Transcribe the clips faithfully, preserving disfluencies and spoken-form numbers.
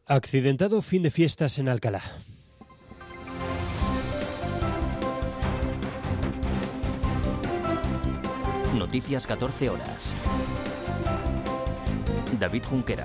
Accidentado fin de fiestas en Alcalá. Noticias catorce horas. David Junquera.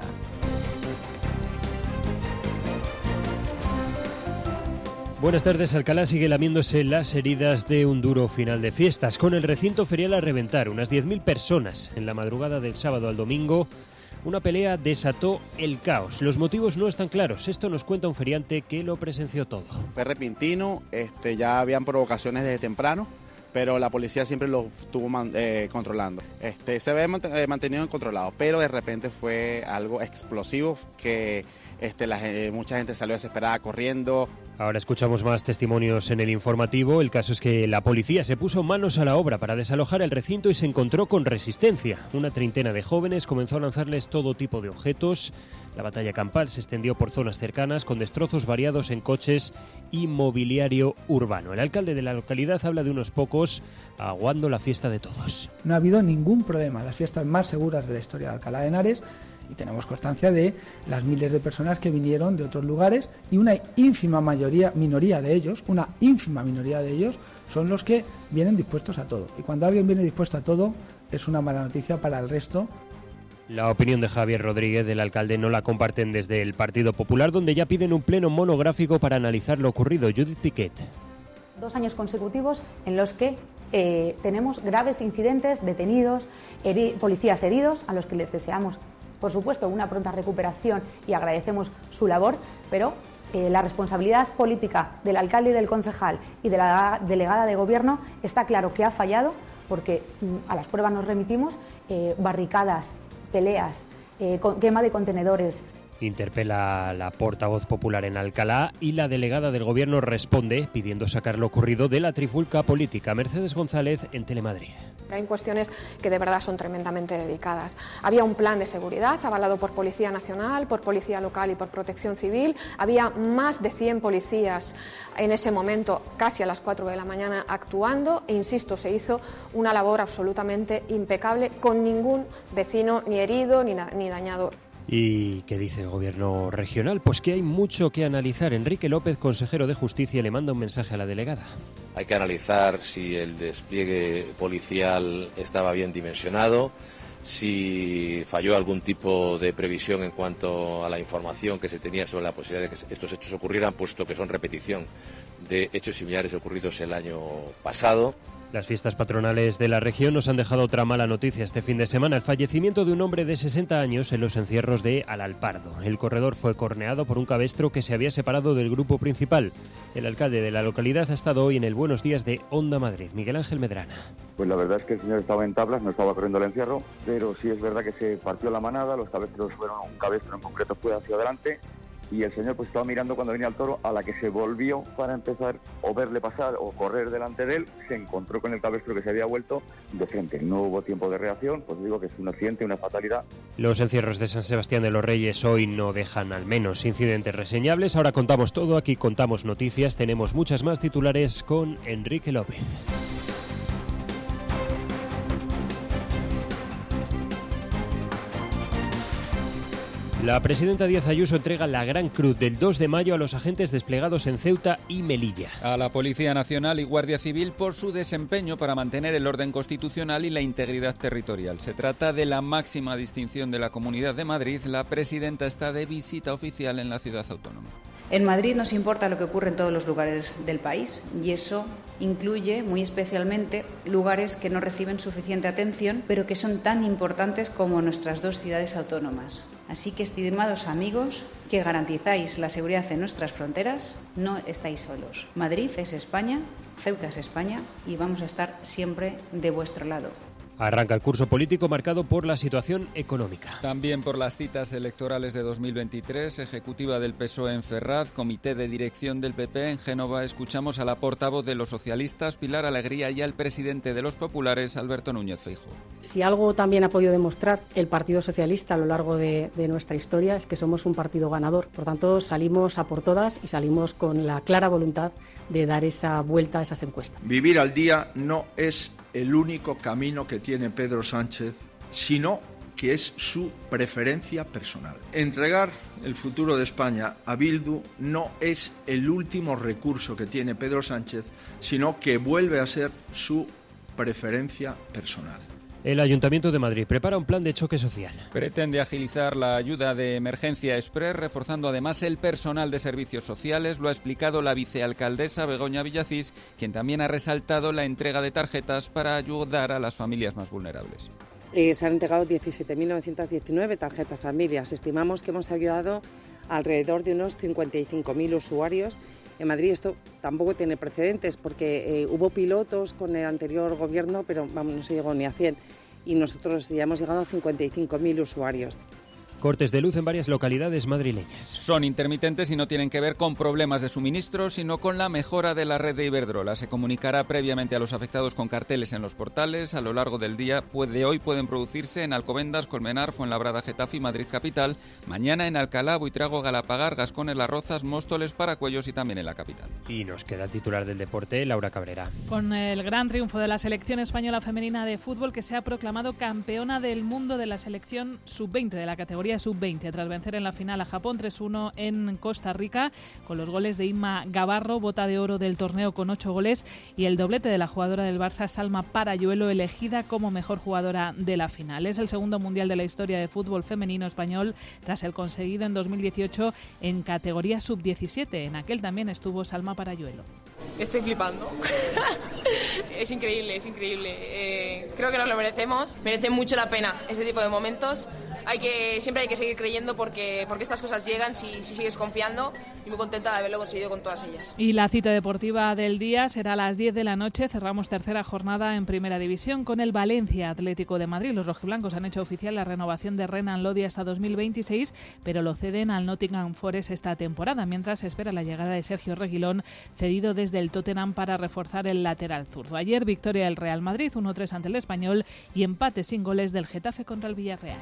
Buenas tardes. Alcalá sigue lamiéndose las heridas de un duro final de fiestas, con el recinto ferial a reventar. Unas diez mil personas en la madrugada del sábado al domingo. Una pelea desató el caos. Los motivos no están claros. Esto nos cuenta un feriante que lo presenció todo. Fue repentino, este, ya habían provocaciones desde temprano, pero la policía siempre lo estuvo man, eh, controlando. Este, se ve mantenido controlado, pero de repente fue algo explosivo que este, la, eh, mucha gente salió desesperada corriendo. Ahora escuchamos más testimonios en el informativo. El caso es que la policía se puso manos a la obra para desalojar el recinto y se encontró con resistencia. Una treintena de jóvenes comenzó a lanzarles todo tipo de objetos. La batalla campal se extendió por zonas cercanas con destrozos variados en coches y mobiliario urbano. El alcalde de la localidad habla de unos pocos aguando la fiesta de todos. No ha habido ningún problema. Las fiestas más seguras de la historia de Alcalá de Henares. Y tenemos constancia de las miles de personas que vinieron de otros lugares y una ínfima mayoría, minoría de ellos, una ínfima minoría de ellos son los que vienen dispuestos a todo. Y cuando alguien viene dispuesto a todo, es una mala noticia para el resto. La opinión de Javier Rodríguez, del alcalde, no la comparten desde el Partido Popular, donde ya piden un pleno monográfico para analizar lo ocurrido. Judith Piquet. Dos años consecutivos en los que eh, tenemos graves incidentes, detenidos, heri- policías heridos, a los que les deseamos, por supuesto, una pronta recuperación y agradecemos su labor, pero eh, la responsabilidad política del alcalde y del concejal y de la delegada de gobierno está claro que ha fallado, porque mm, a las pruebas nos remitimos, eh, barricadas, peleas, eh, con, quema de contenedores. Interpela a la portavoz popular en Alcalá y la delegada del gobierno responde pidiendo sacar lo ocurrido de la trifulca política. Mercedes González en Telemadrid. Hay cuestiones que de verdad son tremendamente delicadas. Había un plan de seguridad avalado por Policía Nacional, por Policía Local y por Protección Civil. Había más de cien policías en ese momento, casi a las cuatro de la mañana, actuando. E insisto, se hizo una labor absolutamente impecable, con ningún vecino ni herido ni, ni dañado. ¿Y qué dice el gobierno regional? Pues que hay mucho que analizar. Enrique López, consejero de Justicia, le manda un mensaje a la delegada. Hay que analizar si el despliegue policial estaba bien dimensionado, si falló algún tipo de previsión en cuanto a la información que se tenía sobre la posibilidad de que estos hechos ocurrieran, puesto que son repetición de hechos similares ocurridos el año pasado. Las fiestas patronales de la región nos han dejado otra mala noticia este fin de semana: el fallecimiento de un hombre de sesenta años en los encierros de Alalpardo. El corredor fue corneado por un cabestro que se había separado del grupo principal. El alcalde de la localidad ha estado hoy en el Buenos Días de Onda Madrid. Miguel Ángel Medrana. Pues la verdad es que el señor estaba en tablas, no estaba corriendo el encierro, pero sí es verdad que se partió la manada, los cabestros fueron, un cabestro en concreto fue hacia adelante, y el señor pues estaba mirando cuando venía el toro, a la que se volvió para empezar o verle pasar o correr delante de él, se encontró con el cabestro que se había vuelto de frente. No hubo tiempo de reacción, pues digo que es un accidente, una fatalidad. Los encierros de San Sebastián de los Reyes hoy no dejan al menos incidentes reseñables. Ahora contamos todo, aquí contamos noticias, tenemos muchas más titulares con Enrique López. La presidenta Díaz Ayuso entrega la Gran Cruz del dos de mayo a los agentes desplegados en Ceuta y Melilla. A la Policía Nacional y Guardia Civil por su desempeño para mantener el orden constitucional y la integridad territorial. Se trata de la máxima distinción de la Comunidad de Madrid. La presidenta está de visita oficial en la ciudad autónoma. En Madrid nos importa lo que ocurre en todos los lugares del país y eso incluye muy especialmente lugares que no reciben suficiente atención, pero que son tan importantes como nuestras dos ciudades autónomas. Así que, estimados amigos, que garantizáis la seguridad en nuestras fronteras, no estáis solos. Madrid es España, Ceuta es España y vamos a estar siempre de vuestro lado. Arranca el curso político marcado por la situación económica. También por las citas electorales de dos mil veintitrés, ejecutiva del P S O E en Ferraz, comité de dirección del P P en Génova. Escuchamos a la portavoz de los socialistas, Pilar Alegría, y al presidente de los populares, Alberto Núñez Feijóo. Si algo también ha podido demostrar el Partido Socialista a lo largo de, de nuestra historia es que somos un partido ganador. Por tanto, salimos a por todas y salimos con la clara voluntad de dar esa vuelta a esas encuestas. Vivir al día no es el único camino que tiene Pedro Sánchez, sino que es su preferencia personal. Entregar el futuro de España a Bildu no es el último recurso que tiene Pedro Sánchez, sino que vuelve a ser su preferencia personal. El Ayuntamiento de Madrid prepara un plan de choque social. Pretende agilizar la ayuda de emergencia express, reforzando además el personal de servicios sociales. Lo ha explicado la vicealcaldesa Begoña Villacís, quien también ha resaltado la entrega de tarjetas para ayudar a las familias más vulnerables. Eh, se han entregado diecisiete mil novecientas diecinueve tarjetas familias. Estimamos que hemos ayudado a alrededor de unos cincuenta y cinco mil usuarios. En Madrid esto tampoco tiene precedentes porque eh, hubo pilotos con el anterior gobierno, pero vamos, no se llegó ni a cien y nosotros ya hemos llegado a cincuenta y cinco mil usuarios. Cortes de luz en varias localidades madrileñas. Son intermitentes y no tienen que ver con problemas de suministro, sino con la mejora de la red de Iberdrola. Se comunicará previamente a los afectados con carteles en los portales. A lo largo del día de hoy pueden producirse en Alcobendas, Colmenar, Fuenlabrada, Getafe y Madrid Capital. Mañana en Alcalá, Buitrago, Galapagar, Gascones, Las Rozas, Móstoles, Paracuellos y también en la capital. Y nos queda el titular del deporte, Laura Cabrera. Con el gran triunfo de la selección española femenina de fútbol, que se ha proclamado campeona del mundo de la selección sub veinte de la categoría sub veinte, tras vencer en la final a Japón tres uno en Costa Rica, con los goles de Inma Gavarro, bota de oro del torneo con ocho goles, y el doblete de la jugadora del Barça, Salma Parayuelo, elegida como mejor jugadora de la final. Es el segundo mundial de la historia de fútbol femenino español, tras el conseguido en dos mil dieciocho en categoría sub diecisiete. En aquel también estuvo Salma Parayuelo. Estoy flipando. Es increíble, es increíble. Eh, creo que nos lo merecemos. Merece mucho la pena este tipo de momentos. Hay que, siempre hay que seguir creyendo porque, porque estas cosas llegan si, si sigues confiando, y muy contenta de haberlo conseguido con todas ellas. Y la cita deportiva del día será a las diez de la noche. Cerramos tercera jornada en Primera División con el Valencia Atlético de Madrid. Los rojiblancos han hecho oficial la renovación de Renan Lodi hasta dos mil veintiséis, pero lo ceden al Nottingham Forest esta temporada, mientras se espera la llegada de Sergio Reguilón, cedido desde el Tottenham para reforzar el lateral zurdo. Ayer victoria del Real Madrid, uno tres ante el Español, y empate sin goles del Getafe contra el Villarreal.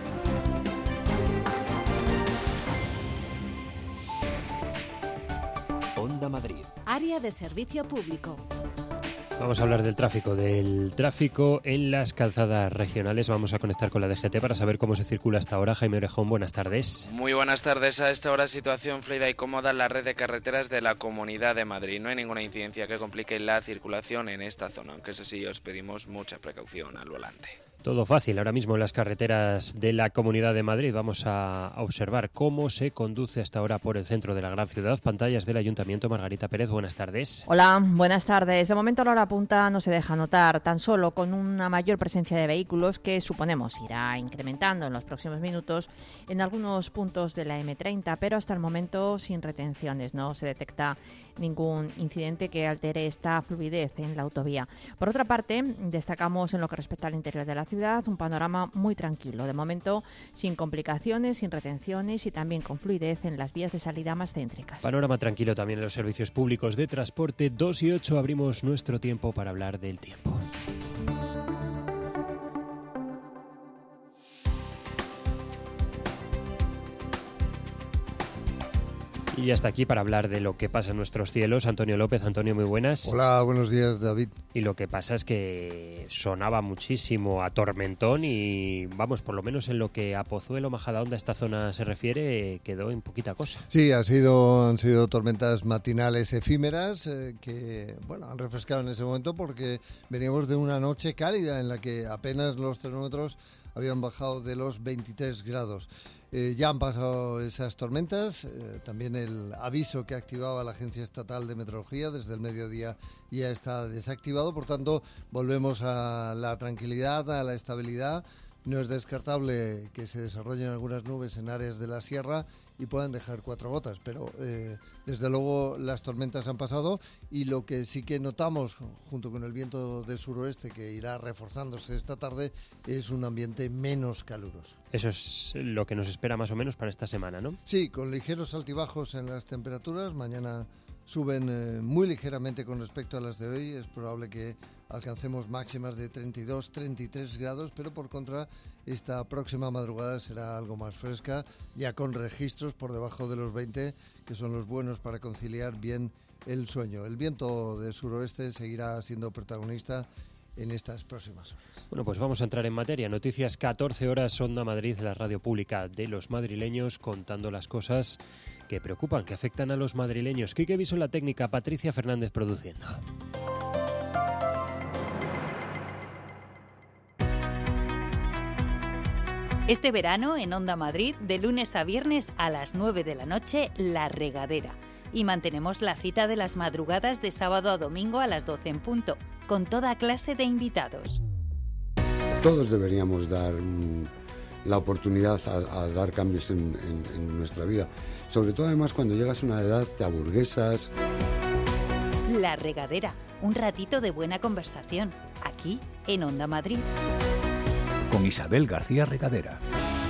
Onda Madrid. Área de servicio público. Vamos a hablar del tráfico, del tráfico en las calzadas regionales. Vamos a conectar con la D G T para saber cómo se circula hasta ahora. Jaime Orejón, buenas tardes. Muy buenas tardes. A esta hora situación fluida y cómoda en la red de carreteras de la Comunidad de Madrid. No hay ninguna incidencia que complique la circulación en esta zona, aunque eso sí, os pedimos mucha precaución al volante. Todo fácil ahora mismo en las carreteras de la Comunidad de Madrid. Vamos a observar cómo se conduce hasta ahora por el centro de la gran ciudad. Pantallas del Ayuntamiento. Margarita Pérez, buenas tardes. Hola, buenas tardes. De momento la hora punta no se deja notar, tan solo con una mayor presencia de vehículos que suponemos irá incrementando en los próximos minutos en algunos puntos de la eme treinta, pero hasta el momento sin retenciones. No se detecta ningún incidente que altere esta fluidez en la autovía. Por otra parte, destacamos en lo que respecta al interior de la ciudad un panorama muy tranquilo, de momento sin complicaciones, sin retenciones y también con fluidez en las vías de salida más céntricas. Panorama tranquilo también en los servicios públicos de transporte. Dos y ocho abrimos nuestro tiempo para hablar del tiempo. Y hasta aquí para hablar de lo que pasa en nuestros cielos. Antonio López. Antonio, muy buenas. Hola, buenos días, David. Y lo que pasa es que sonaba muchísimo a tormentón y, vamos, por lo menos en lo que a Pozuelo, Majadahonda, esta zona se refiere, quedó en poquita cosa. Sí, ha sido, han sido tormentas matinales efímeras eh, que, bueno, han refrescado en ese momento porque veníamos de una noche cálida en la que apenas los termómetros habían bajado de los veintitrés grados. Eh, ya han pasado esas tormentas, eh, también el aviso que activaba la Agencia Estatal de Meteorología desde el mediodía ya está desactivado, por tanto volvemos a la tranquilidad, a la estabilidad. No es descartable que se desarrollen algunas nubes en áreas de la sierra y puedan dejar cuatro gotas, pero eh, desde luego las tormentas han pasado y lo que sí que notamos, junto con el viento del suroeste que irá reforzándose esta tarde, es un ambiente menos caluroso. Eso es lo que nos espera más o menos para esta semana, ¿no? Sí, con ligeros altibajos en las temperaturas. Mañana suben eh, muy ligeramente con respecto a las de hoy. Es probable que alcancemos máximas de treinta y dos, treinta y tres grados, pero por contra esta próxima madrugada será algo más fresca, ya con registros por debajo de los veinte, que son los buenos para conciliar bien el sueño. El viento del suroeste seguirá siendo protagonista en estas próximas horas. Bueno, pues vamos a entrar en materia. Noticias catorce horas, Onda Madrid, la radio pública de los madrileños, contando las cosas que preocupan, que afectan a los madrileños. Quique Viso en la técnica, Patricia Fernández produciendo. Este verano, en Onda Madrid, de lunes a viernes a las nueve de la noche, La Regadera. Y mantenemos la cita de las madrugadas de sábado a domingo a las doce en punto, con toda clase de invitados. Todos deberíamos dar mm, la oportunidad a, a dar cambios en, en, en nuestra vida. Sobre todo, además, cuando llegas a una edad, te aburguesas. La Regadera, un ratito de buena conversación, aquí en Onda Madrid. Con Isabel García Regadera.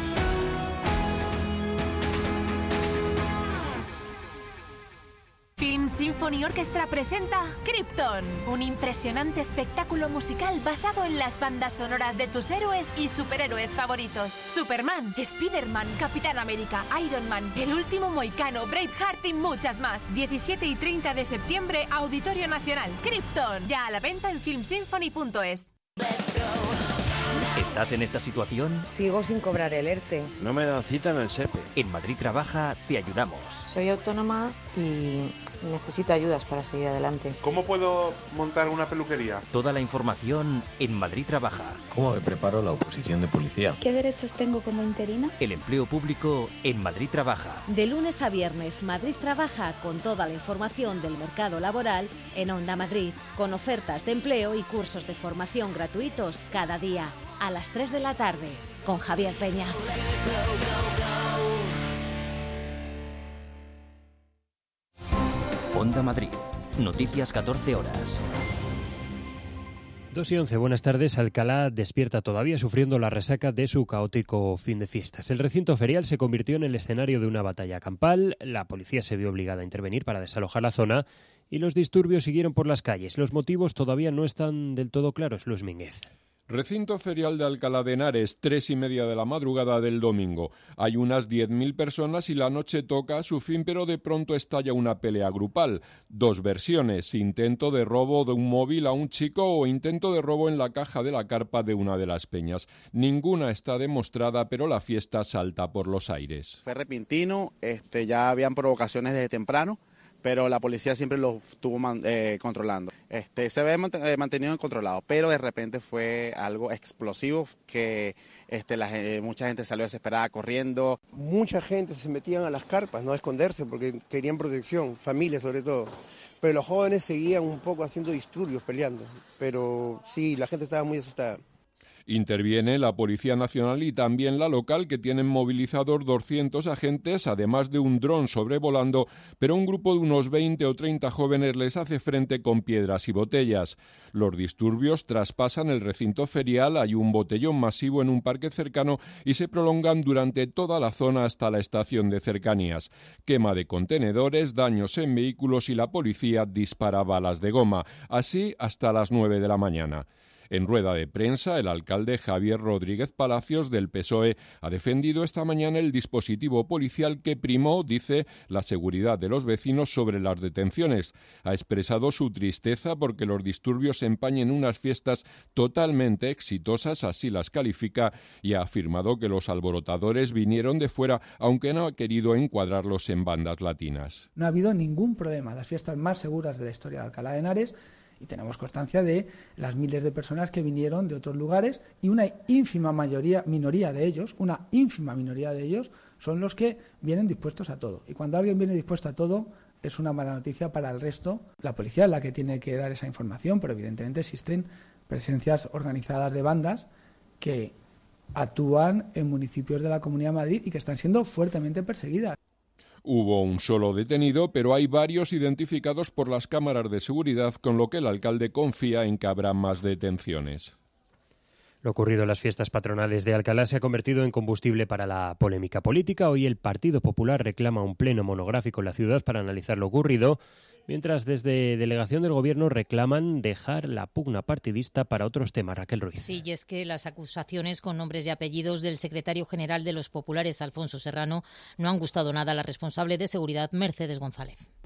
Film Symphony Orchestra presenta Krypton, un impresionante espectáculo musical basado en las bandas sonoras de tus héroes y superhéroes favoritos. Superman, Spider-Man, Capitán América, Iron Man, El Último Mohicano, Braveheart y muchas más. diecisiete y treinta de septiembre, Auditorio Nacional. Krypton, ya a la venta en film symphony punto es. ¿Estás en esta situación? Sigo sin cobrar el ERTE. No me dan cita en el SEPE. En Madrid Trabaja te ayudamos. Soy autónoma y necesito ayudas para seguir adelante. ¿Cómo puedo montar una peluquería? Toda la información en Madrid Trabaja. ¿Cómo me preparo la oposición de policía? ¿Qué derechos tengo como interina? El empleo público en Madrid Trabaja. De lunes a viernes, Madrid Trabaja, con toda la información del mercado laboral en Onda Madrid, con ofertas de empleo y cursos de formación gratuitos cada día, a las tres de la tarde, con Javier Peña. Onda Madrid. Noticias catorce horas. dos y once, buenas tardes. Alcalá despierta todavía sufriendo la resaca de su caótico fin de fiestas. El recinto ferial se convirtió en el escenario de una batalla campal. La policía se vio obligada a intervenir para desalojar la zona y los disturbios siguieron por las calles. Los motivos todavía no están del todo claros. Luis Mínguez. Recinto ferial de Alcalá de Henares, tres y media de la madrugada del domingo. Hay unas diez mil personas y la noche toca a su fin, pero de pronto estalla una pelea grupal. Dos versiones, intento de robo de un móvil a un chico o intento de robo en la caja de la carpa de una de las peñas. Ninguna está demostrada, pero la fiesta salta por los aires. Fue repentino, este, ya habían provocaciones desde temprano, pero la policía siempre lo estuvo man, eh, controlando. Este, se ve eh, mantenido controlado, pero de repente fue algo explosivo que este, la, eh, mucha gente salió desesperada corriendo. Mucha gente se metían a las carpas, no a esconderse, porque querían protección, familia sobre todo. Pero los jóvenes seguían un poco haciendo disturbios, peleando. Pero sí, la gente estaba muy asustada. Interviene la Policía Nacional y también la local, que tienen movilizados doscientos agentes, además de un dron sobrevolando, pero un grupo de unos veinte o treinta jóvenes les hace frente con piedras y botellas. Los disturbios traspasan el recinto ferial, hay un botellón masivo en un parque cercano y se prolongan durante toda la zona hasta la estación de cercanías. Quema de contenedores, daños en vehículos y la policía dispara balas de goma. Así hasta las nueve de la mañana. En rueda de prensa, el alcalde Javier Rodríguez Palacios del P S O E ha defendido esta mañana el dispositivo policial que primó, dice, la seguridad de los vecinos sobre las detenciones. Ha expresado su tristeza porque los disturbios empañen unas fiestas totalmente exitosas, así las califica, y ha afirmado que los alborotadores vinieron de fuera, aunque no ha querido encuadrarlos en bandas latinas. No ha habido ningún problema. Las fiestas más seguras de la historia de Alcalá de Henares. Y tenemos constancia de las miles de personas que vinieron de otros lugares y una ínfima mayoría, minoría de ellos, una ínfima minoría de ellos son los que vienen dispuestos a todo. Y cuando alguien viene dispuesto a todo, es una mala noticia para el resto. La policía es la que tiene que dar esa información, pero evidentemente existen presencias organizadas de bandas que actúan en municipios de la Comunidad de Madrid y que están siendo fuertemente perseguidas. Hubo un solo detenido, pero hay varios identificados por las cámaras de seguridad, con lo que el alcalde confía en que habrá más detenciones. Lo ocurrido en las fiestas patronales de Alcalá se ha convertido en combustible para la polémica política. Hoy el Partido Popular reclama un pleno monográfico en la ciudad para analizar lo ocurrido, mientras desde delegación del Gobierno reclaman dejar la pugna partidista para otros temas. Raquel Ruiz. Sí, y es que las acusaciones con nombres y apellidos del secretario general de los populares, Alfonso Serrano, no han gustado nada a la responsable de seguridad, Mercedes González.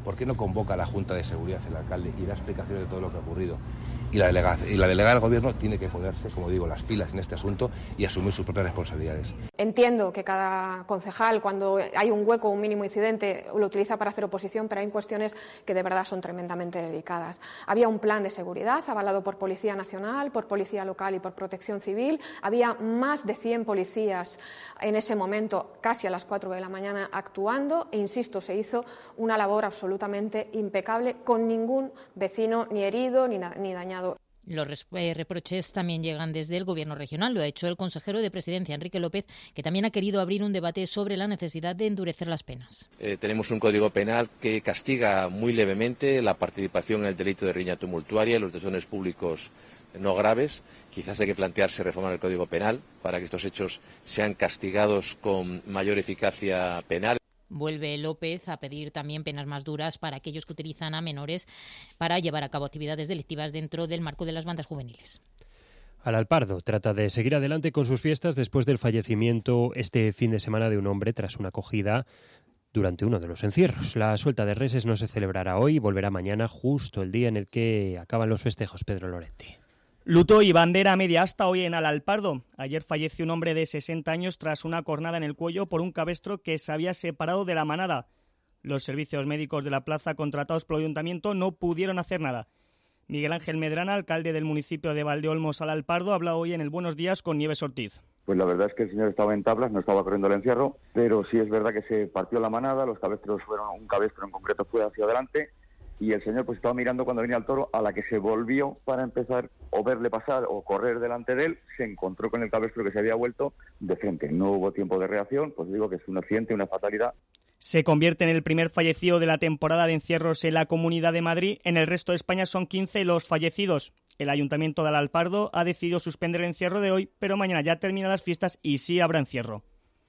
¿Por qué no convoca a la Junta de Seguridad el alcalde y da explicaciones de todo lo que ha ocurrido? Y la, delega, y la delegada del Gobierno tiene que ponerse, como digo, las pilas en este asunto y asumir sus propias responsabilidades. Entiendo que cada concejal, cuando hay un hueco o un mínimo incidente, lo utiliza para hacer oposición, pero hay cuestiones que de verdad son tremendamente delicadas. Había un plan de seguridad avalado por Policía Nacional, por Policía Local y por Protección Civil. Había más de cien policías en ese momento, casi a las cuatro de la mañana, actuando. E insisto, se hizo una labor absolutamente impecable, con ningún vecino ni herido ni, ni dañado. Los eh, reproches también llegan desde el Gobierno regional. Lo ha hecho el consejero de Presidencia, Enrique López, que también ha querido abrir un debate sobre la necesidad de endurecer las penas. Eh, tenemos un Código Penal que castiga muy levemente la participación en el delito de riña tumultuaria y los desórdenes públicos no graves. Quizás hay que plantearse reformar el Código Penal para que estos hechos sean castigados con mayor eficacia penal. Vuelve López a pedir también penas más duras para aquellos que utilizan a menores para llevar a cabo actividades delictivas dentro del marco de las bandas juveniles. Alalpardo trata de seguir adelante con sus fiestas después del fallecimiento este fin de semana de un hombre tras una acogida durante uno de los encierros. La suelta de reses no se celebrará hoy y volverá mañana, justo el día en el que acaban los festejos. Pedro Lorente. Luto y bandera media asta hoy en Alalpardo. Ayer falleció un hombre de sesenta años tras una cornada en el cuello por un cabestro que se había separado de la manada. Los servicios médicos de la plaza contratados por el ayuntamiento no pudieron hacer nada. Miguel Ángel Medrana, alcalde del municipio de Valdeolmos, Alalpardo, habla hoy en el Buenos Días con Nieves Ortiz. Pues la verdad es que el señor estaba en tablas, no estaba corriendo el encierro, pero sí es verdad que se partió la manada, los cabestros fueron, un cabestro en concreto fue hacia adelante, y el señor pues estaba mirando cuando venía el toro, a la que se volvió para empezar o verle pasar o correr delante de él, se encontró con el cabestro que se había vuelto de frente. No hubo tiempo de reacción, pues digo que es un accidente, una fatalidad. Se convierte en el primer fallecido de la temporada de encierros en la Comunidad de Madrid. En el resto de España son quince los fallecidos. El Ayuntamiento de Alalpardo ha decidido suspender el encierro de hoy, pero mañana ya terminan las fiestas y sí habrá encierro.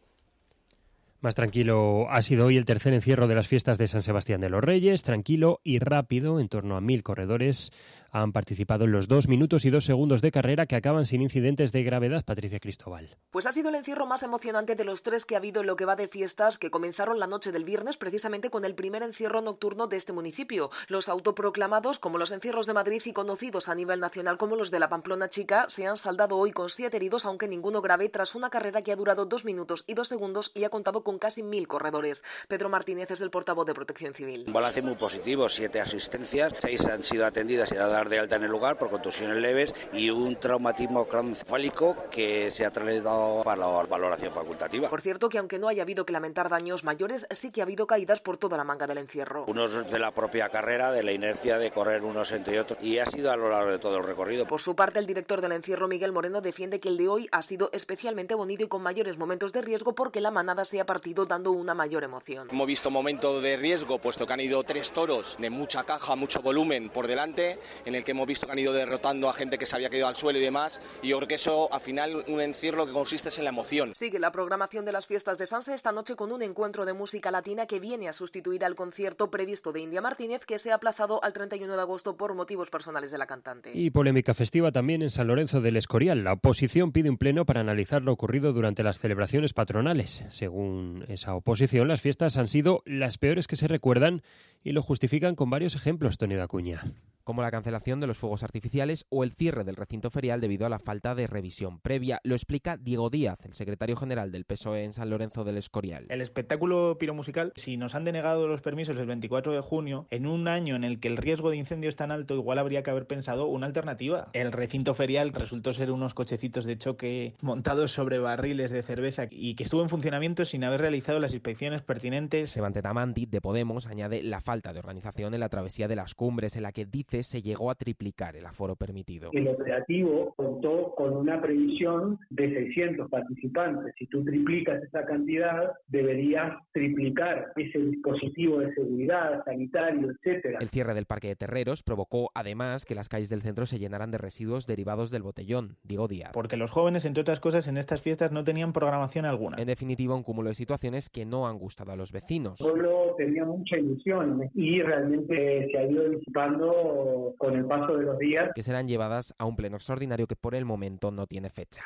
Más tranquilo ha sido hoy el tercer encierro de las fiestas de San Sebastián de los Reyes. Tranquilo y rápido, en torno a mil corredores han participado en los dos minutos y dos segundos de carrera que acaban sin incidentes de gravedad. Patricia Cristóbal. Pues ha sido el encierro más emocionante de los tres que ha habido en lo que va de fiestas, que comenzaron la noche del viernes precisamente con el primer encierro nocturno de este municipio. Los autoproclamados, como los encierros de Madrid y conocidos a nivel nacional como los de la Pamplona Chica, se han saldado hoy con siete heridos, aunque ninguno grave, tras una carrera que ha durado dos minutos y dos segundos y ha contado con casi mil corredores. Pedro Martínez es el portavoz de Protección Civil. Un balance muy positivo, siete asistencias, seis han sido atendidas y dadas de alta en el lugar por contusiones leves y un traumatismo craneoencefálico que se ha trasladado para la valoración facultativa. Por cierto, que aunque no haya habido que lamentar daños mayores, sí que ha habido caídas por toda la manga del encierro. Unos de la propia carrera, de la inercia de correr unos entre otros, y ha sido a lo largo de todo el recorrido. Por su parte, el director del encierro, Miguel Moreno, defiende que el de hoy ha sido especialmente bonito y con mayores momentos de riesgo porque la manada se ha partido dando una mayor emoción. Hemos visto momentos de riesgo, puesto que han ido tres toros de mucha caja, mucho volumen por delante, en el que hemos visto que han ido derrotando a gente que se había caído al suelo y demás, y yo creo que eso, al final, un encierro lo que consiste es en la emoción. Sigue la programación de las fiestas de Sanse esta noche con un encuentro de música latina que viene a sustituir al concierto previsto de India Martínez, que se ha aplazado al treinta y uno de agosto por motivos personales de la cantante. Y polémica festiva también en San Lorenzo del Escorial. La oposición pide un pleno para analizar lo ocurrido durante las celebraciones patronales. Según esa oposición, las fiestas han sido las peores que se recuerdan y lo justifican con varios ejemplos, Tony Dacuña. Como la cancelación de los fuegos artificiales o el cierre del recinto ferial debido a la falta de revisión previa. Lo explica Diego Díaz, el secretario general del P S O E en San Lorenzo del Escorial. El espectáculo piromusical, si nos han denegado los permisos el veinticuatro de junio, en un año en el que el riesgo de incendio es tan alto, igual habría que haber pensado una alternativa. El recinto ferial resultó ser unos cochecitos de choque montados sobre barriles de cerveza y que estuvo en funcionamiento sin haber realizado las inspecciones pertinentes. Sebastián Tamanti, de Podemos, añade la falta de organización en la travesía de las cumbres, en la que dice se llegó a triplicar el aforo permitido. El operativo contó con una previsión de seiscientos participantes. Si tú triplicas esa cantidad, deberías triplicar ese dispositivo de seguridad, sanitario, etcétera. El cierre del Parque de Terreros provocó además que las calles del centro se llenaran de residuos derivados del botellón. Diego Díaz. Porque los jóvenes, entre otras cosas, en estas fiestas no tenían programación alguna. En definitiva, un cúmulo de situaciones que no han gustado a los vecinos. El pueblo tenía mucha ilusión y realmente se ha ido disipando con el paso de los días. Que serán llevadas a un pleno extraordinario que por el momento no tiene fecha.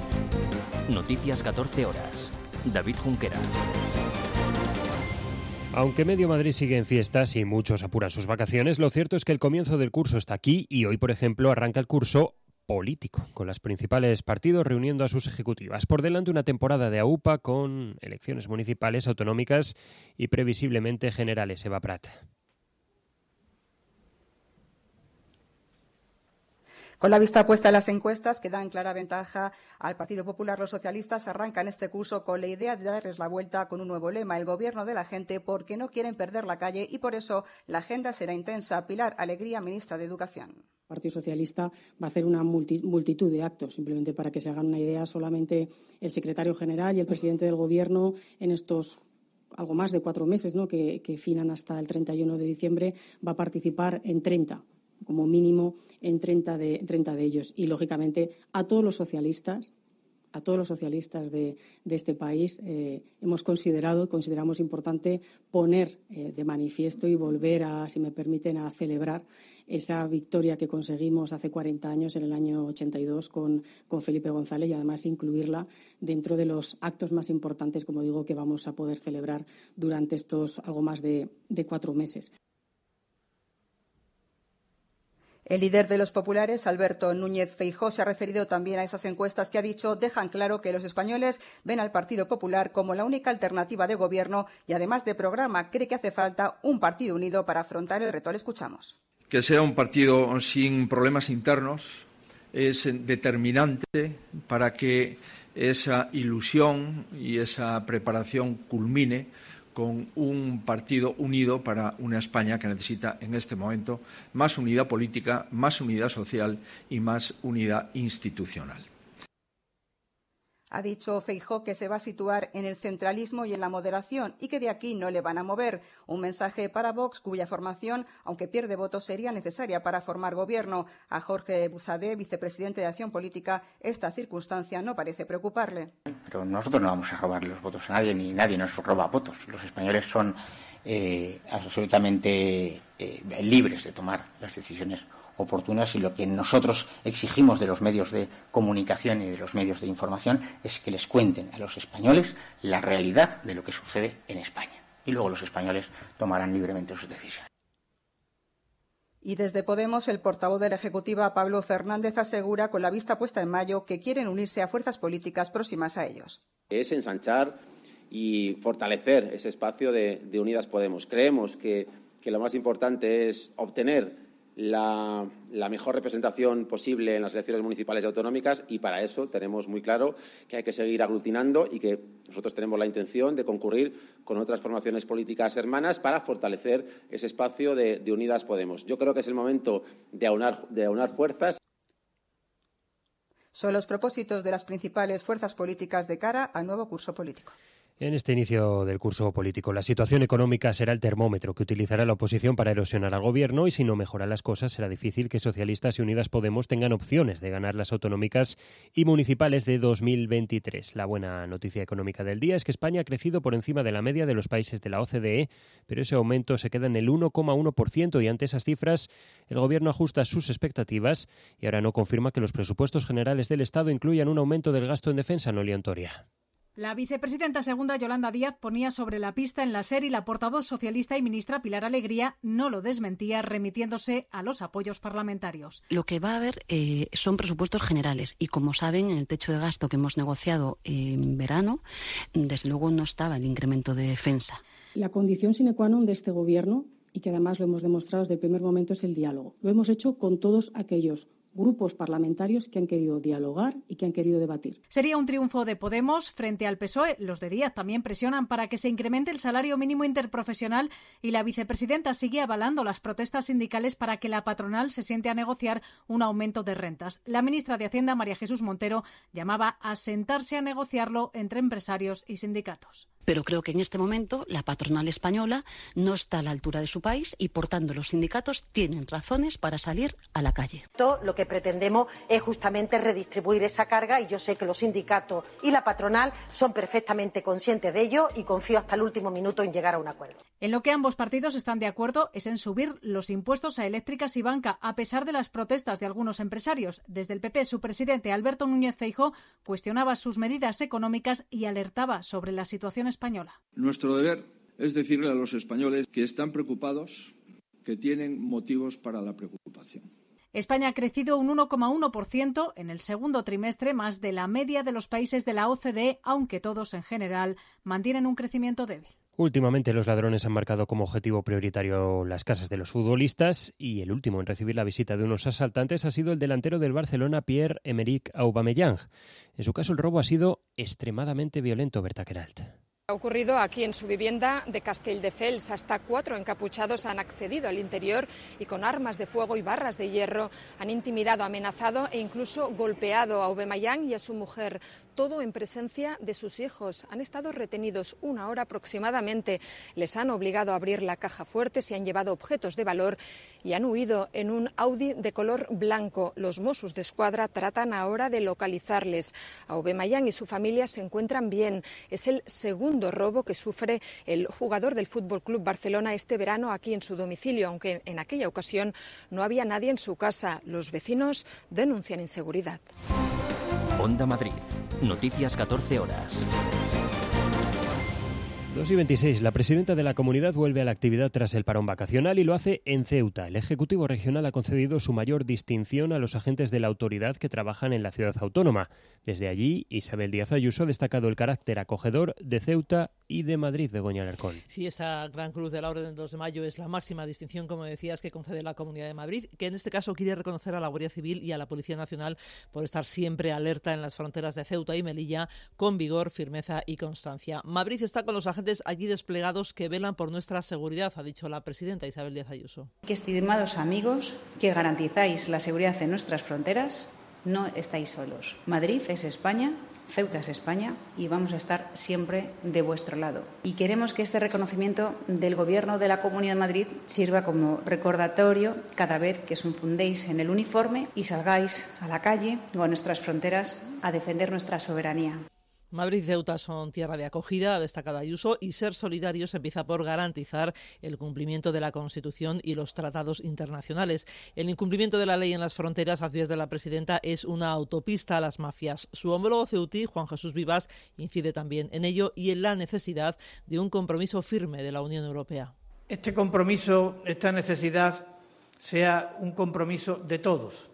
Noticias catorce horas. David Junquera. Aunque medio Madrid sigue en fiestas y muchos apuran sus vacaciones, lo cierto es que el comienzo del curso está aquí y hoy, por ejemplo, arranca el curso político, con los principales partidos reuniendo a sus ejecutivas. Por delante una temporada de AUPA con elecciones municipales, autonómicas y previsiblemente generales. Eva Prat. Con la vista puesta en las encuestas que dan clara ventaja al Partido Popular, los socialistas arrancan este curso con la idea de darles la vuelta con un nuevo lema, el gobierno de la gente, porque no quieren perder la calle y por eso la agenda será intensa. Pilar Alegría, ministra de Educación. El Partido Socialista va a hacer una multitud de actos, simplemente para que se hagan una idea. Solamente el secretario general y el presidente del Gobierno en estos algo más de cuatro meses, ¿no?, que, que finan hasta el treinta y uno de diciembre, va a participar en treinta, como mínimo en treinta de, treinta de ellos. Y, lógicamente, a todos los socialistas, a todos los socialistas de, de este país, eh, hemos considerado, consideramos importante poner eh, de manifiesto y volver a, si me permiten, a celebrar esa victoria que conseguimos hace cuarenta años, en el año ochenta y dos, con, con Felipe González, y además incluirla dentro de los actos más importantes, como digo, que vamos a poder celebrar durante estos algo más de, de cuatro meses. El líder de los populares, Alberto Núñez Feijóo, se ha referido también a esas encuestas que ha dicho dejan claro que los españoles ven al Partido Popular como la única alternativa de gobierno y, además de programa, cree que hace falta un partido unido para afrontar el reto. Le escuchamos. Que sea un partido sin problemas internos es determinante para que esa ilusión y esa preparación culmine con un partido unido para una España que necesita en este momento más unidad política, más unidad social y más unidad institucional. Ha dicho Feijóo que se va a situar en el centralismo y en la moderación y que de aquí no le van a mover. Un mensaje para Vox, cuya formación, aunque pierde votos, sería necesaria para formar gobierno. A Jorge Busadé, vicepresidente de Acción Política, esta circunstancia no parece preocuparle. Pero nosotros no vamos a robar los votos a nadie, ni nadie nos roba votos. Los españoles son eh, absolutamente eh, libres de tomar las decisiones oportunas, y lo que nosotros exigimos de los medios de comunicación y de los medios de información es que les cuenten a los españoles la realidad de lo que sucede en España, y luego los españoles tomarán libremente sus decisiones. Y desde Podemos, el portavoz de la Ejecutiva, Pablo Fernández, asegura, con la vista puesta en mayo, que quieren unirse a fuerzas políticas próximas a ellos. Es ensanchar y fortalecer ese espacio de, de Unidas Podemos. Creemos que, que lo más importante es obtener La, la mejor representación posible en las elecciones municipales y autonómicas, y para eso tenemos muy claro que hay que seguir aglutinando y que nosotros tenemos la intención de concurrir con otras formaciones políticas hermanas para fortalecer ese espacio de, de Unidas Podemos. Yo creo que es el momento de aunar, de aunar fuerzas. Son los propósitos de las principales fuerzas políticas de cara al nuevo curso político. En este inicio del curso político, la situación económica será el termómetro que utilizará la oposición para erosionar al gobierno, y si no mejoran las cosas será difícil que Socialistas y Unidas Podemos tengan opciones de ganar las autonómicas y municipales de dos mil veintitrés. La buena noticia económica del día es que España ha crecido por encima de la media de los países de la O C D E, pero ese aumento se queda en el uno coma uno por ciento, y ante esas cifras el gobierno ajusta sus expectativas y ahora no confirma que los presupuestos generales del Estado incluyan un aumento del gasto en defensa. Noli Antoria. La vicepresidenta segunda, Yolanda Díaz, ponía sobre la pista en la SER y la portavoz socialista y ministra Pilar Alegría no lo desmentía, remitiéndose a los apoyos parlamentarios. Lo que va a haber eh, son presupuestos generales y, como saben, en el techo de gasto que hemos negociado en verano, desde luego no estaba el incremento de defensa. La condición sine qua non de este gobierno, y que además lo hemos demostrado desde el primer momento, es el diálogo. Lo hemos hecho con todos aquellos grupos parlamentarios que han querido dialogar y que han querido debatir. Sería un triunfo de Podemos frente al P S O E. Los de Díaz también presionan para que se incremente el salario mínimo interprofesional, y la vicepresidenta sigue avalando las protestas sindicales para que la patronal se siente a negociar un aumento de rentas. La ministra de Hacienda, María Jesús Montero, llamaba a sentarse a negociarlo entre empresarios y sindicatos. Pero creo que en este momento la patronal española no está a la altura de su país y, por tanto, los sindicatos tienen razones para salir a la calle. Lo que pretendemos es justamente redistribuir esa carga, y yo sé que los sindicatos y la patronal son perfectamente conscientes de ello, y confío hasta el último minuto en llegar a un acuerdo. En lo que ambos partidos están de acuerdo es en subir los impuestos a eléctricas y banca, a pesar de las protestas de algunos empresarios. Desde el P P, su presidente Alberto Núñez Feijóo cuestionaba sus medidas económicas y alertaba sobre la situación española. Nuestro deber es decirle a los españoles que están preocupados, que tienen motivos para la preocupación. España ha crecido un uno coma uno por ciento en el segundo trimestre, más de la media de los países de la O C D E, aunque todos en general mantienen un crecimiento débil. Últimamente los ladrones han marcado como objetivo prioritario las casas de los futbolistas y el último en recibir la visita de unos asaltantes ha sido el delantero del Barcelona, Pierre-Emerick Aubameyang. En su caso el robo ha sido extremadamente violento, Berta Queralt. Ha ocurrido aquí en su vivienda de Castelldefels. Hasta cuatro encapuchados han accedido al interior y con armas de fuego y barras de hierro han intimidado, amenazado e incluso golpeado a Aubameyang y a su mujer. Todo en presencia de sus hijos. Han estado retenidos una hora aproximadamente. Les han obligado a abrir la caja fuerte, se han llevado objetos de valor y han huido en un Audi de color blanco. Los Mossos de Escuadra tratan ahora de localizarles. Aubameyang y su familia se encuentran bien. Es el segundo robo que sufre el jugador del Fútbol Club Barcelona este verano aquí en su domicilio, aunque en aquella ocasión no había nadie en su casa. Los vecinos denuncian inseguridad. Onda Madrid. Noticias catorce horas. dos y veintiséis. La presidenta de la comunidad vuelve a la actividad tras el parón vacacional y lo hace en Ceuta. El Ejecutivo Regional ha concedido su mayor distinción a los agentes de la autoridad que trabajan en la ciudad autónoma. Desde allí, Isabel Díaz Ayuso ha destacado el carácter acogedor de Ceuta y de Madrid, Begoña Alarcón. Sí, esa Gran Cruz de la Orden del dos de mayo es la máxima distinción, como decías, que concede la Comunidad de Madrid, que en este caso quiere reconocer a la Guardia Civil y a la Policía Nacional por estar siempre alerta en las fronteras de Ceuta y Melilla, con vigor, firmeza y constancia. Madrid está con los agentes allí desplegados que velan por nuestra seguridad, ha dicho la presidenta Isabel Díaz Ayuso. Que estimados amigos, que garantizáis la seguridad en nuestras fronteras, no estáis solos. Madrid es España, Ceuta es España y vamos a estar siempre de vuestro lado. Y queremos que este reconocimiento del Gobierno de la Comunidad de Madrid sirva como recordatorio cada vez que os infundéis en el uniforme y salgáis a la calle o a nuestras fronteras a defender nuestra soberanía. Madrid y Ceuta son tierra de acogida, ha destacado Ayuso, y ser solidarios empieza por garantizar el cumplimiento de la Constitución y los tratados internacionales. El incumplimiento de la ley en las fronteras, advierte la presidenta, es una autopista a las mafias. Su homólogo ceutí, Juan Jesús Vivas, incide también en ello y en la necesidad de un compromiso firme de la Unión Europea. Este compromiso, esta necesidad, sea un compromiso de todos.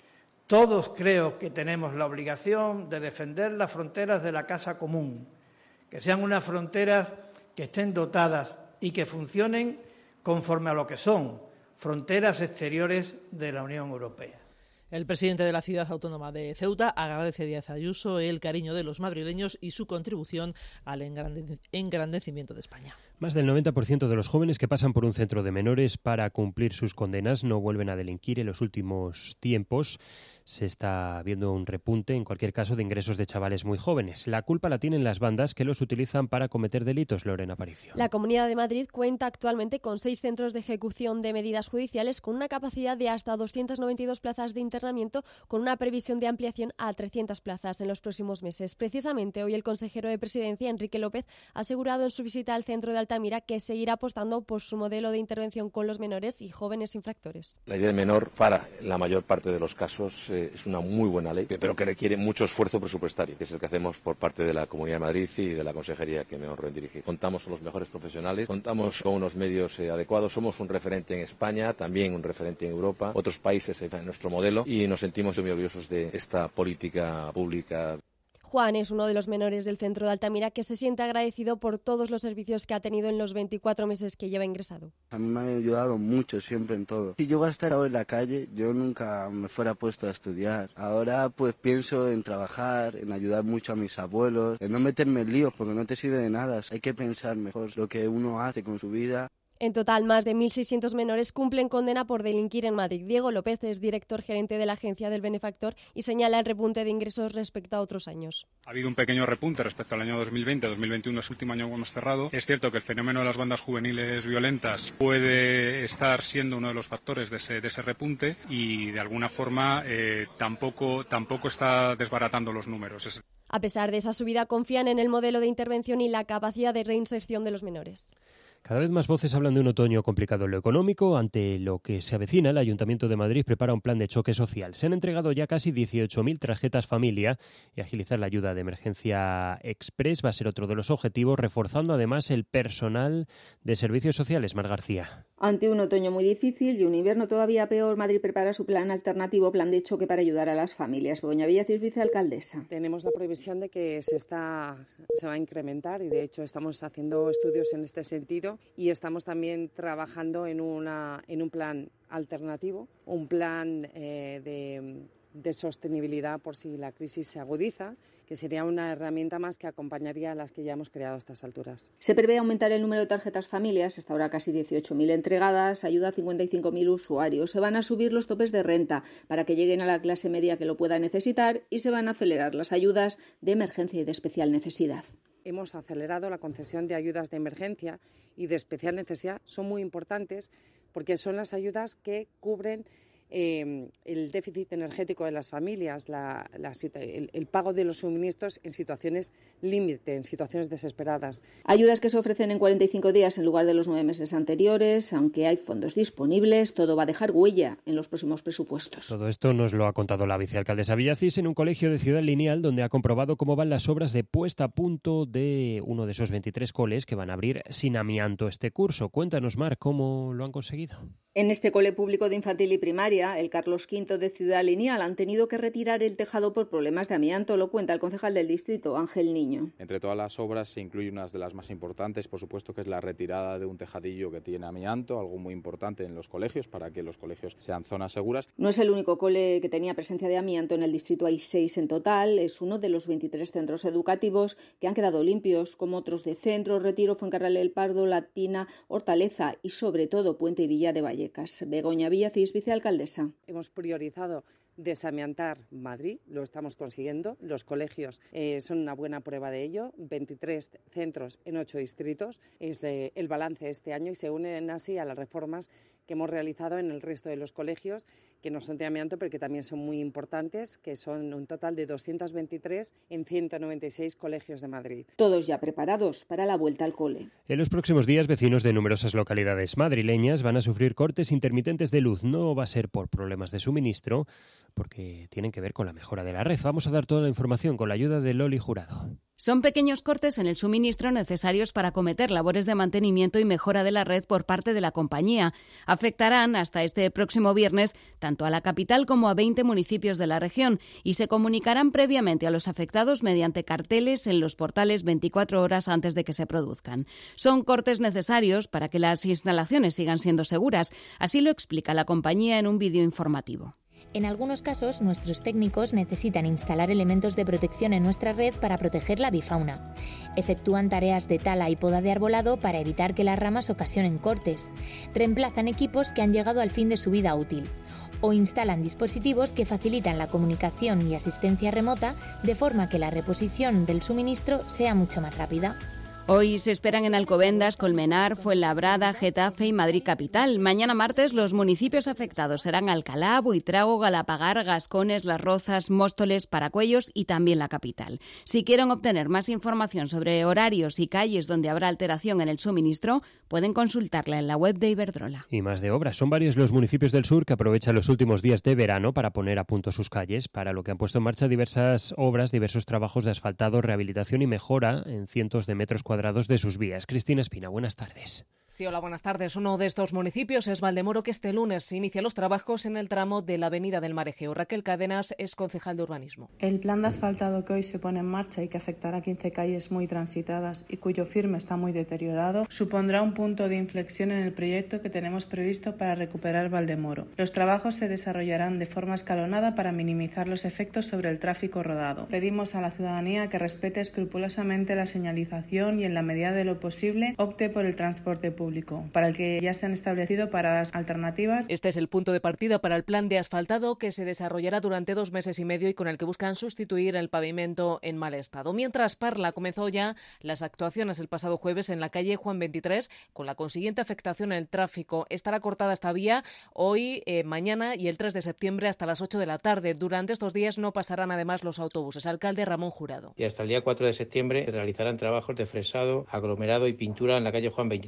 Todos creo que tenemos la obligación de defender las fronteras de la casa común, que sean unas fronteras que estén dotadas y que funcionen conforme a lo que son fronteras exteriores de la Unión Europea. El presidente de la ciudad autónoma de Ceuta agradece a Díaz Ayuso el cariño de los madrileños y su contribución al engrandecimiento de España. Más del noventa por ciento de los jóvenes que pasan por un centro de menores para cumplir sus condenas no vuelven a delinquir en los últimos tiempos. Se está viendo un repunte, en cualquier caso, de ingresos de chavales muy jóvenes. La culpa la tienen las bandas que los utilizan para cometer delitos, Lorena Aparicio. La Comunidad de Madrid cuenta actualmente con seis centros de ejecución de medidas judiciales con una capacidad de hasta doscientas noventa y dos plazas de internamiento, con una previsión de ampliación a trescientas plazas en los próximos meses. Precisamente hoy el consejero de Presidencia, Enrique López, ha asegurado en su visita al centro de Altamira que seguirá apostando por su modelo de intervención con los menores y jóvenes infractores. La idea del menor, para la mayor parte de los casos, eh, es una muy buena ley, pero que requiere mucho esfuerzo presupuestario, que es el que hacemos por parte de la Comunidad de Madrid y de la Consejería que me honro en dirigir. Contamos con los mejores profesionales, contamos con unos medios eh, adecuados, somos un referente en España, también un referente en Europa, otros países en nuestro modelo, y nos sentimos muy orgullosos de esta política pública. Juan es uno de los menores del centro de Altamira que se siente agradecido por todos los servicios que ha tenido en los veinticuatro meses que lleva ingresado. A mí me han ayudado mucho siempre en todo. Si yo voy a estar ahora en la calle, yo nunca me fuera puesto a estudiar. Ahora pues pienso en trabajar, en ayudar mucho a mis abuelos, en no meterme en líos porque no te sirve de nada. Hay que pensar mejor lo que uno hace con su vida. En total, más de mil seiscientos menores cumplen condena por delinquir en Madrid. Diego López es director gerente de la Agencia del Benefactor y señala el repunte de ingresos respecto a otros años. Ha habido un pequeño repunte respecto al año dos mil veinte. dos mil veintiuno es el último año que hemos cerrado. Es cierto que el fenómeno de las bandas juveniles violentas puede estar siendo uno de los factores de ese, de ese repunte y, de alguna forma, eh, tampoco, tampoco está desbaratando los números. Es... A pesar de esa subida, confían en el modelo de intervención y la capacidad de reinserción de los menores. Cada vez más voces hablan de un otoño complicado en lo económico. Ante lo que se avecina, el Ayuntamiento de Madrid prepara un plan de choque social. Se han entregado ya casi dieciocho mil tarjetas familia y agilizar la ayuda de emergencia express va a ser otro de los objetivos, reforzando además el personal de servicios sociales. Mar García. Ante un otoño muy difícil y un invierno todavía peor, Madrid prepara su plan alternativo, plan de choque para ayudar a las familias. Begoña Villacís, vicealcaldesa. Tenemos la previsión de que se, está, se va a incrementar y de hecho estamos haciendo estudios en este sentido. Y estamos también trabajando en, una, en un plan alternativo, un plan eh, de, de sostenibilidad por si la crisis se agudiza, que sería una herramienta más que acompañaría a las que ya hemos creado a estas alturas. Se prevé aumentar el número de tarjetas familias, hasta ahora casi dieciocho mil entregadas, ayuda a cincuenta y cinco mil usuarios. Se van a subir los topes de renta para que lleguen a la clase media que lo pueda necesitar y se van a acelerar las ayudas de emergencia y de especial necesidad. Hemos acelerado la concesión de ayudas de emergencia y de especial necesidad. Son muy importantes porque son las ayudas que cubren eh, el déficit energético de las familias, la, la, el, el pago de los suministros en situaciones límite, en situaciones desesperadas. Ayudas que se ofrecen en cuarenta y cinco días en lugar de los nueve meses anteriores. Aunque hay fondos disponibles, todo va a dejar huella en los próximos presupuestos. Todo esto nos lo ha contado la vicealcaldesa Villacís en un colegio de Ciudad Lineal, donde ha comprobado cómo van las obras de puesta a punto de uno de esos veintitrés coles que van a abrir sin amianto este curso. Cuéntanos, Mar, ¿cómo lo han conseguido? En este cole público de infantil y primaria, el Carlos quinto de Ciudad Lineal, han tenido que retirar el tejado por problemas de amianto. Lo cuenta el concejal del distrito, Ángel Niño. Entre todas las obras se incluye una de las más importantes, por supuesto, que es la retirada de un tejadillo que tiene amianto, algo muy importante en los colegios para que los colegios sean zonas seguras. No es el único cole que tenía presencia de amianto. En el distrito hay seis en total. Es uno de los veintitrés centros educativos que han quedado limpios, como otros de Centro, Retiro, Fuencarral El Pardo, Latina, Hortaleza y sobre todo Puente y Villa de Vallecas. Begoña Villacís, vicealcaldesa. Hemos priorizado desamiantar Madrid, lo estamos consiguiendo. Los colegios eh, son una buena prueba de ello. veintitrés centros en ocho distritos es de, el balance de este año y se unen así a las reformas que hemos realizado en el resto de los colegios, que no son de amianto, pero que también son muy importantes, que son un total de doscientos veintitrés en ciento noventa y seis colegios de Madrid. Todos ya preparados para la vuelta al cole. En los próximos días, vecinos de numerosas localidades madrileñas van a sufrir cortes intermitentes de luz. No va a ser por problemas de suministro, porque tienen que ver con la mejora de la red. Vamos a dar toda la información con la ayuda de Loli Jurado. Son pequeños cortes en el suministro necesarios para acometer labores de mantenimiento y mejora de la red por parte de la compañía. Afectarán hasta este próximo viernes tanto a la capital como a veinte municipios de la región y se comunicarán previamente a los afectados mediante carteles en los portales veinticuatro horas antes de que se produzcan. Son cortes necesarios para que las instalaciones sigan siendo seguras. Así lo explica la compañía en un vídeo informativo. En algunos casos, nuestros técnicos necesitan instalar elementos de protección en nuestra red para proteger la avifauna. Efectúan tareas de tala y poda de arbolado para evitar que las ramas ocasionen cortes. Reemplazan equipos que han llegado al fin de su vida útil. O instalan dispositivos que facilitan la comunicación y asistencia remota de forma que la reposición del suministro sea mucho más rápida. Hoy se esperan en Alcobendas, Colmenar, Fuenlabrada, Getafe y Madrid Capital. Mañana martes los municipios afectados serán Alcalá, Buitrago, Galapagar, Gascones, Las Rozas, Móstoles, Paracuellos y también la capital. Si quieren obtener más información sobre horarios y calles donde habrá alteración en el suministro, pueden consultarla en la web de Iberdrola. Y más de obras. Son varios los municipios del sur que aprovechan los últimos días de verano para poner a punto sus calles, para lo que han puesto en marcha diversas obras, diversos trabajos de asfaltado, rehabilitación y mejora en cientos de metros cuadrados de sus vías. Cristina Espina, buenas tardes. Sí, hola, buenas tardes. Uno de estos municipios es Valdemoro, que este lunes inicia los trabajos en el tramo de la Avenida del Marejeo. Raquel Cadenas es concejal de urbanismo. El plan de asfaltado que hoy se pone en marcha y que afectará a quince calles muy transitadas y cuyo firme está muy deteriorado, supondrá un punto de inflexión en el proyecto que tenemos previsto para recuperar Valdemoro. Los trabajos se desarrollarán de forma escalonada para minimizar los efectos sobre el tráfico rodado. Pedimos a la ciudadanía que respete escrupulosamente la señalización y en la medida de lo posible opte por el transporte público. público, para el que ya se han establecido paradas alternativas. Este es el punto de partida para el plan de asfaltado que se desarrollará durante dos meses y medio y con el que buscan sustituir el pavimento en mal estado. Mientras Parla comenzó ya las actuaciones el pasado jueves en la calle Juan veintitrés, con la consiguiente afectación en el tráfico. Estará cortada esta vía hoy, eh, mañana y el tres de septiembre hasta las ocho de la tarde. Durante estos días no pasarán además los autobuses. Alcalde Ramón Jurado. Y hasta el día cuatro de septiembre se realizarán trabajos de fresado, aglomerado y pintura en la calle Juan veintitrés. Se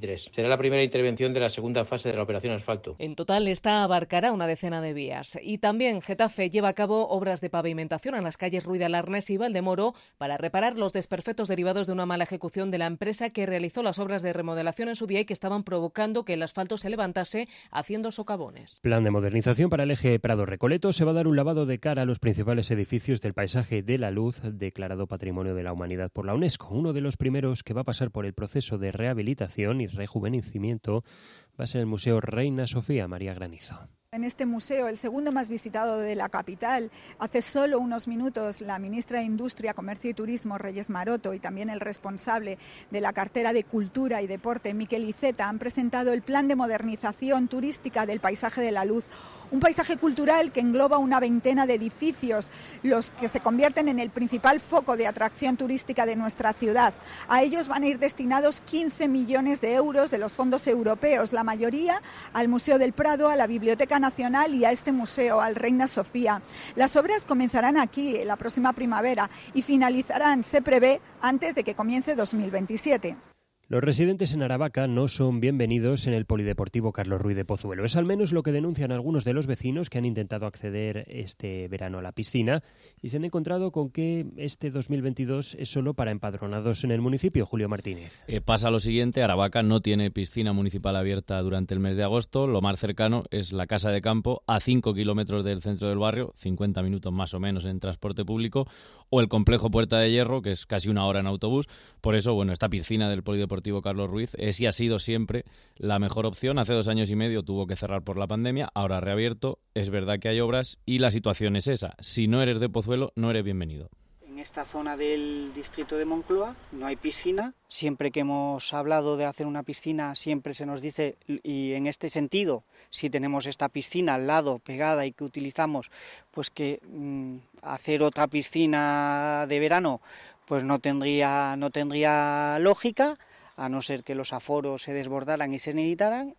será la primera intervención de la segunda fase de la operación asfalto. En total, esta abarcará una decena de vías. Y también Getafe lleva a cabo obras de pavimentación en las calles Ruiz de Alarnes y Valdemoro para reparar los desperfectos derivados de una mala ejecución de la empresa que realizó las obras de remodelación en su día y que estaban provocando que el asfalto se levantase haciendo socavones. Plan de modernización para el eje Prado-Recoleto. Se va a dar un lavado de cara a los principales edificios del paisaje de la luz, declarado Patrimonio de la Humanidad por la UNESCO. Uno de los primeros que va a pasar por el proceso de rehabilitación y rejuvenecimiento va a ser el Museo Reina Sofía. María Granizo. En este museo, el segundo más visitado de la capital, hace solo unos minutos la ministra de Industria, Comercio y Turismo, Reyes Maroto, y también el responsable de la cartera de Cultura y Deporte, Miquel Iceta, han presentado el plan de modernización turística del paisaje de la luz. Un paisaje cultural que engloba una veintena de edificios, los que se convierten en el principal foco de atracción turística de nuestra ciudad. A ellos van a ir destinados quince millones de euros de los fondos europeos, la mayoría al Museo del Prado, a la Biblioteca Nacional y a este museo, al Reina Sofía. Las obras comenzarán aquí la próxima primavera y finalizarán, se prevé, antes de que comience dos mil veintisiete. Los residentes en Aravaca no son bienvenidos en el Polideportivo Carlos Ruiz de Pozuelo. Es al menos lo que denuncian algunos de los vecinos que han intentado acceder este verano a la piscina y se han encontrado con que este dos mil veintidós es solo para empadronados en el municipio. Julio Martínez. Eh, pasa lo siguiente, Aravaca no tiene piscina municipal abierta durante el mes de agosto. Lo más cercano es la Casa de Campo, a cinco kilómetros del centro del barrio, cincuenta minutos más o menos en transporte público, o el complejo Puerta de Hierro, que es casi una hora en autobús. Por eso, bueno, esta piscina del Polideportivo Carlos Ruiz es y ha sido siempre la mejor opción. Hace dos años y medio tuvo que cerrar por la pandemia, ahora ha reabierto. Es verdad que hay obras y la situación es esa. Si no eres de Pozuelo, no eres bienvenido. En esta zona del distrito de Moncloa no hay piscina. Siempre que hemos hablado de hacer una piscina, siempre se nos dice, y en este sentido, si tenemos esta piscina al lado, pegada y que utilizamos, pues que mmm, hacer otra piscina de verano, pues no tendría, no tendría lógica, a no ser que los aforos se desbordaran y se necesitaran.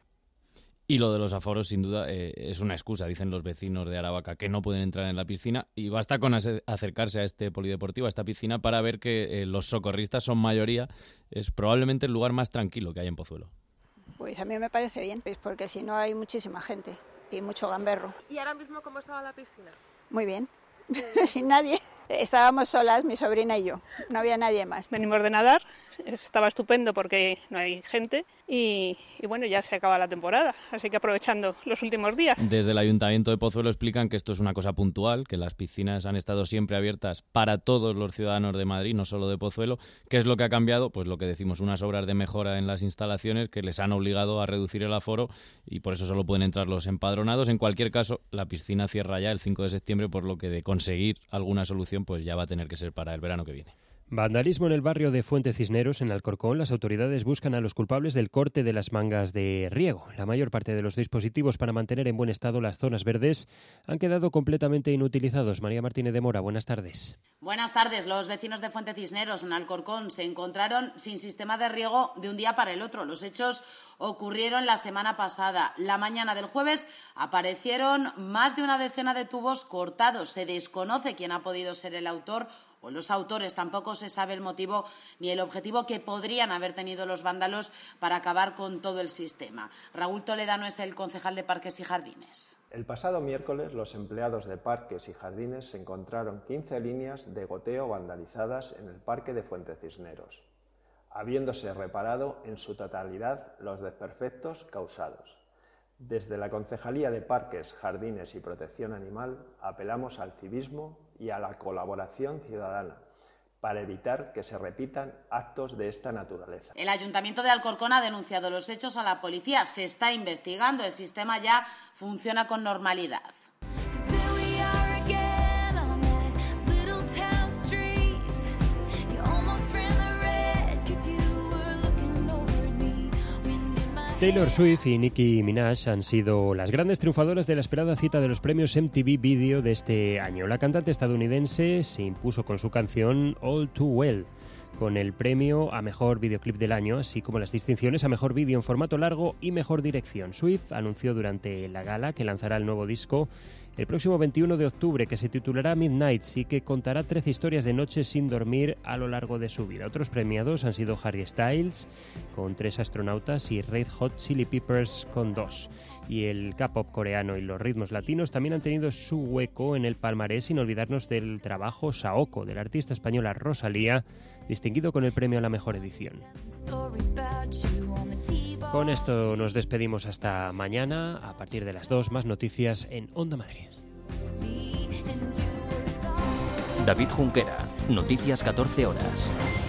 Y lo de los aforos, sin duda, eh, es una excusa, dicen los vecinos de Aravaca, que no pueden entrar en la piscina, y basta con acercarse a este polideportivo, a esta piscina, para ver que eh, los socorristas son mayoría. Es probablemente el lugar más tranquilo que hay en Pozuelo. Pues a mí me parece bien, pues porque si no hay muchísima gente y mucho gamberro. ¿Y ahora mismo cómo estaba la piscina? Muy bien, sin nadie. Estábamos solas, mi sobrina y yo, no había nadie más. Venimos de nadar, estaba estupendo porque no hay gente y, y bueno, ya se acaba la temporada, así que aprovechando los últimos días. Desde el Ayuntamiento de Pozuelo explican que esto es una cosa puntual, que las piscinas han estado siempre abiertas para todos los ciudadanos de Madrid, no solo de Pozuelo. ¿Qué es lo que ha cambiado? Pues lo que decimos, unas obras de mejora en las instalaciones que les han obligado a reducir el aforo y por eso solo pueden entrar los empadronados. En cualquier caso, la piscina cierra ya el cinco de septiembre, por lo que de conseguir alguna solución pues ya va a tener que ser para el verano que viene. Vandalismo en el barrio de Fuente Cisneros, en Alcorcón. Las autoridades buscan a los culpables del corte de las mangas de riego. La mayor parte de los dispositivos para mantener en buen estado las zonas verdes han quedado completamente inutilizados. María Martínez de Mora, buenas tardes. Buenas tardes. Los vecinos de Fuente Cisneros, en Alcorcón, se encontraron sin sistema de riego de un día para el otro. Los hechos ocurrieron la semana pasada. La mañana del jueves aparecieron más de una decena de tubos cortados. Se desconoce quién ha podido ser el autor o los autores. Tampoco se sabe el motivo ni el objetivo que podrían haber tenido los vándalos para acabar con todo el sistema. Raúl Toledano es el concejal de Parques y Jardines. El pasado miércoles, los empleados de Parques y Jardines se encontraron quince líneas de goteo vandalizadas en el parque de Fuente Cisneros, habiéndose reparado en su totalidad los desperfectos causados. Desde la Concejalía de Parques, Jardines y Protección Animal apelamos al civismo y a la colaboración ciudadana para evitar que se repitan actos de esta naturaleza. El Ayuntamiento de Alcorcón ha denunciado los hechos a la policía. Se está investigando. El sistema ya funciona con normalidad. Taylor Swift y Nicki Minaj han sido las grandes triunfadoras de la esperada cita de los premios M T V Video de este año. La cantante estadounidense se impuso con su canción All Too Well, con el premio a Mejor Videoclip del Año, así como las distinciones a Mejor Vídeo en formato largo y Mejor Dirección. Swift anunció durante la gala que lanzará el nuevo disco el próximo veintiuno de octubre, que se titulará Midnights y que contará trece historias de noches sin dormir a lo largo de su vida. Otros premiados han sido Harry Styles, con tres astronautas, y Red Hot Chili Peppers, con dos. Y el K-pop coreano y los ritmos latinos también han tenido su hueco en el palmarés, sin olvidarnos del trabajo Saoko, de la artista española Rosalía, distinguido con el premio a la mejor edición. Con esto nos despedimos hasta mañana, a partir de las dos, más noticias en Onda Madrid. David Junquera, Noticias catorce horas.